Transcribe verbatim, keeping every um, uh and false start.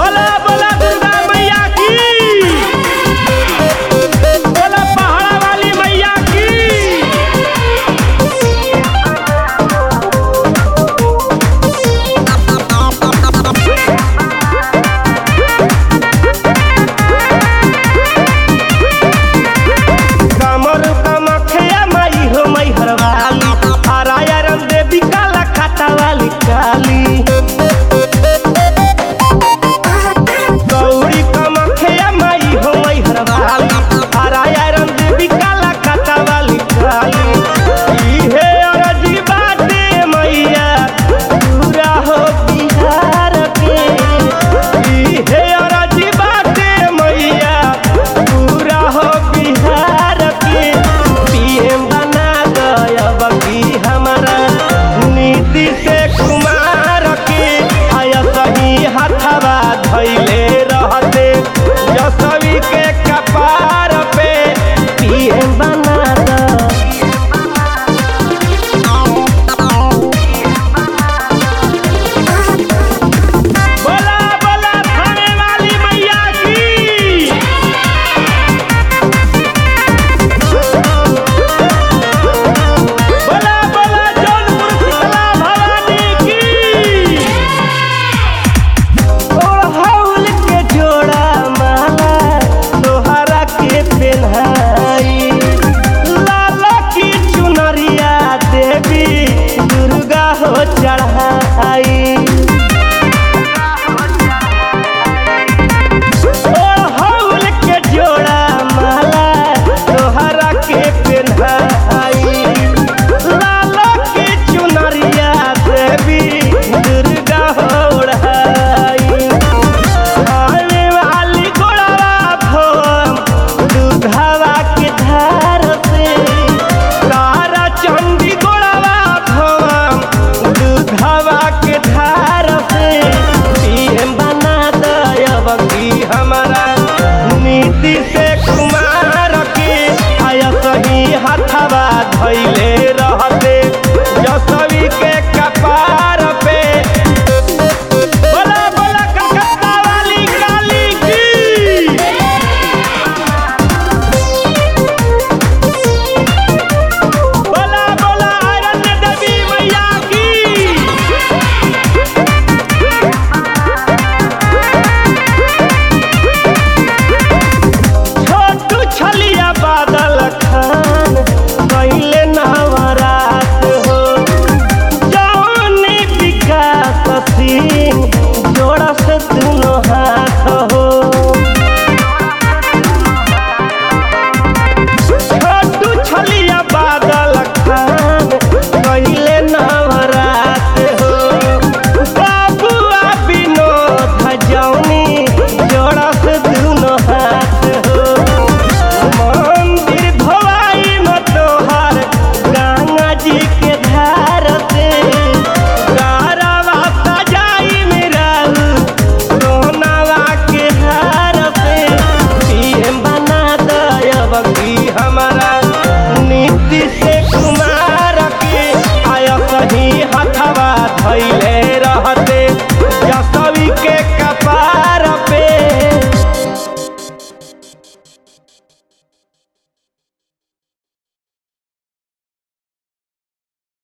बोला बोला दुर्गा मैया की, बोला पहाड़ा वाली मैया की। कमर कमखिया माई हो मैहर वाली, आरायरन देवी काला खाता वाली काली। गौरी कमखिया माई हो मैहर वाली, आरायरन देवी काला खाता वाली काली। इहे अरजी बाटे मैया पूरा हो बिहार के, इहे अरजी बाटे मैया पूरा हो बिहार के। पीएम बना गया की हमारा नीतीश कुमार के, आया सही हथवा धैले रहते यशवी के कपार पे। पीएम बना द बोला बोला थाने वाली मैया की। बोला बोला जौनपुर शीतला भवानी की। ओढ़ौल के जोड़ा माला लोहारा के पेन्हाई, लाला की चुनरिया देवी दुर्गा हो चढ़ाई।